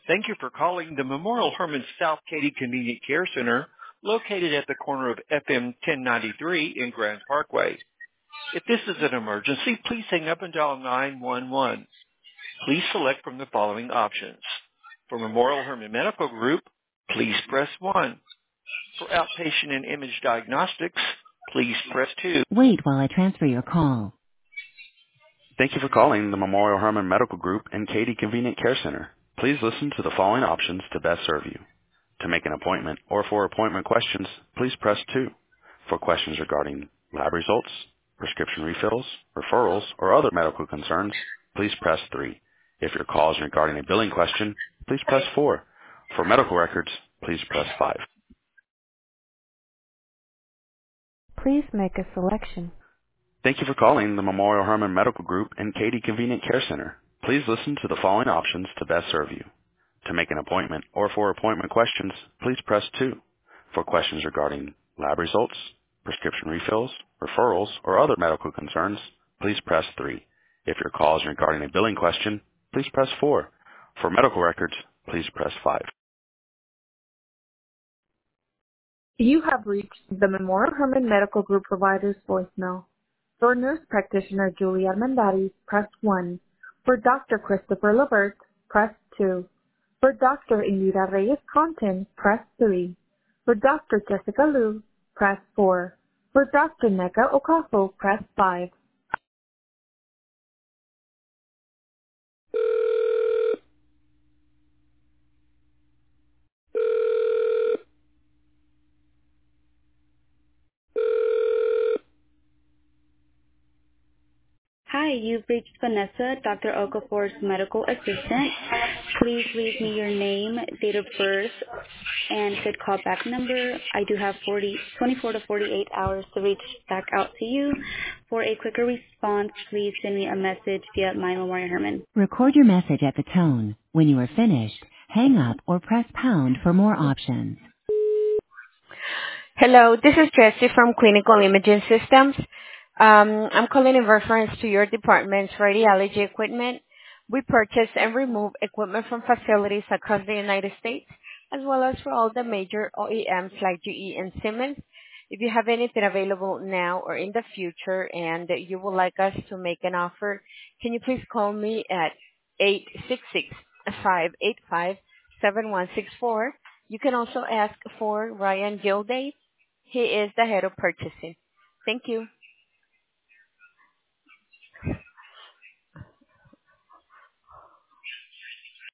Thank you for calling the Memorial Hermann South Katy Convenient Care Center, located at the corner of FM 1093 in Grand Parkway. If this is an emergency, please hang up and dial 911. Please select from the following options. For Memorial Hermann Medical Group, please press 1. For outpatient and image diagnostics, please press 2. Wait while I transfer your call. Thank you for calling the Memorial Hermann Medical Group and Katy Convenient Care Center. Please listen to the following options to best serve you. To make an appointment or for appointment questions, please press 2. For questions regarding lab results, prescription refills, referrals, or other medical concerns, please press 3. If your call is regarding a billing question, please press 4. For medical records, please press 5. Please make a selection. Thank you for calling the Memorial Hermann Medical Group and Katy Convenient Care Center. Please listen to the following options to best serve you. To make an appointment or for appointment questions, please press 2. For questions regarding lab results, prescription refills, referrals, or other medical concerns, please press 3. If your call is regarding a billing question, please press 4. For medical records, please press 5. You have reached the Memorial Hermann Medical Group provider's voicemail. For nurse practitioner Julie Armendariz, press 1. For Dr. Christopher Levert, press 2. For Dr. Indira Reyes-Contin, press 3. For Dr. Jessica Liu, press 4. For Dr. Neka Okafor, press 5. Hi, you've reached Vanessa, Dr. Okafor's medical assistant. Please leave me your name, date of birth, and good callback number. I do have 24 to 48 hours to reach back out to you. For a quicker response, please send me a message via My Memorial Hermann. Record your message at the tone. When you are finished, hang up or press pound for more options. Hello, this is Jessie from Clinical Imaging Systems. I'm calling in reference to your department's radiology equipment. We purchase and remove equipment from facilities across the United States, as well as for all the major OEMs like GE and Siemens. If you have anything available now or in the future and you would like us to make an offer, can you please call me at 866-585-7164. You can also ask for Ryan Gilday. He is the head of purchasing. Thank you.